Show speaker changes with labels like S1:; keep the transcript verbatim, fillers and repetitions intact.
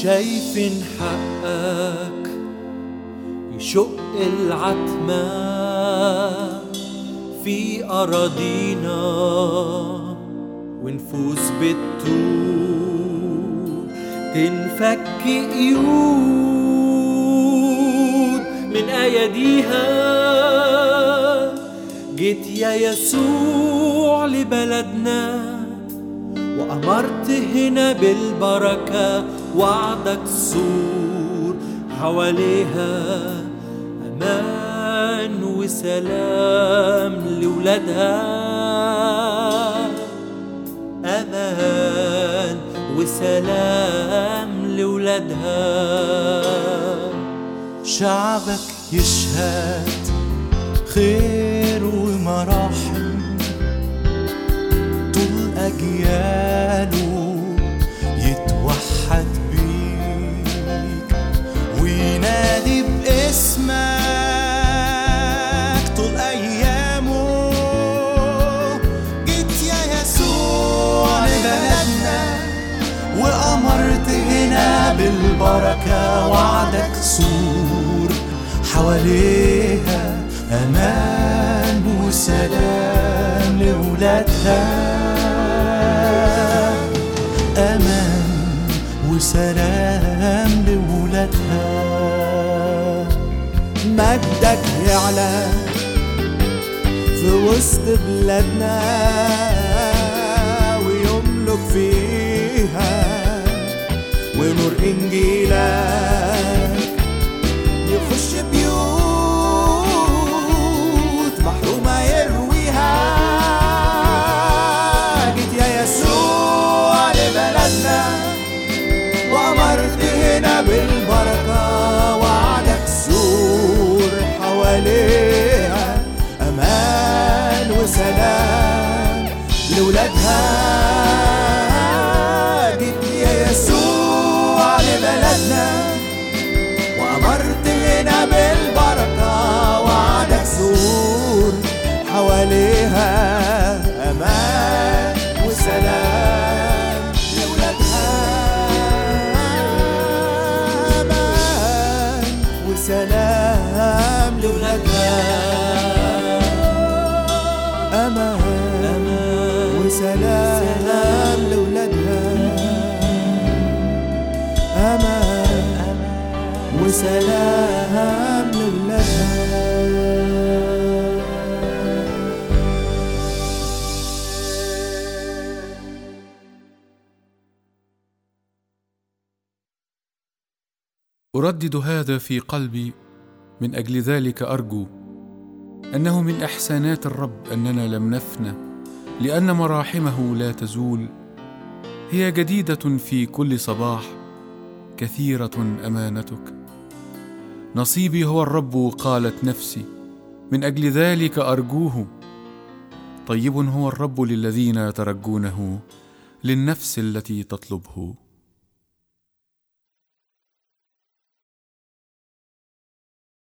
S1: شايفين حقك يشق العتمة في أراضينا، ونفوس بتتوب تنفك قيود من أيديها. جيت يا يسوع لبلدنا وأمرت هنا بالبركة، وعدك سور حواليها أمان وسلام لولادها، أمان وسلام لولادها.
S2: شعبك يشهد خير ومراحم طول أجياله، يتوحد بيك وينادي باسمك طول أيامه. جيت يا يسوع لبلدنا وأمرت هنا بالبركة، وعدك سور حواليها أمان وسلام لولادها، أمان وسلام لولادها.
S3: مجدك يعلى في وسط بلادنا ويملك فيها، ونور إنجيلك يخش بيوت محرومة يرويها. جيت يا يسوع لبلدنا وأمرت هنا بالبركة، وعدك سور حواليها أمان وسلام لولادها. جيت يا يسوع لبلدنا وأمرت هنا بالبركة، وعدك سور حواليها أمان وسلام لولادها، أمان وسلام لولادها، أمان وسلام لولادها، أمان وسلام لولادها.
S4: أردد هذا في قلبي، من أجل ذلك أرجو أنه من إحسانات الرب أننا لم نفنى، لأن مراحمه لا تزول، هي جديدة في كل صباح، كثيرة أمانتك. نصيبي هو الرب قالت نفسي، من أجل ذلك أرجوه. طيب هو الرب للذين يترجونه، للنفس التي تطلبه.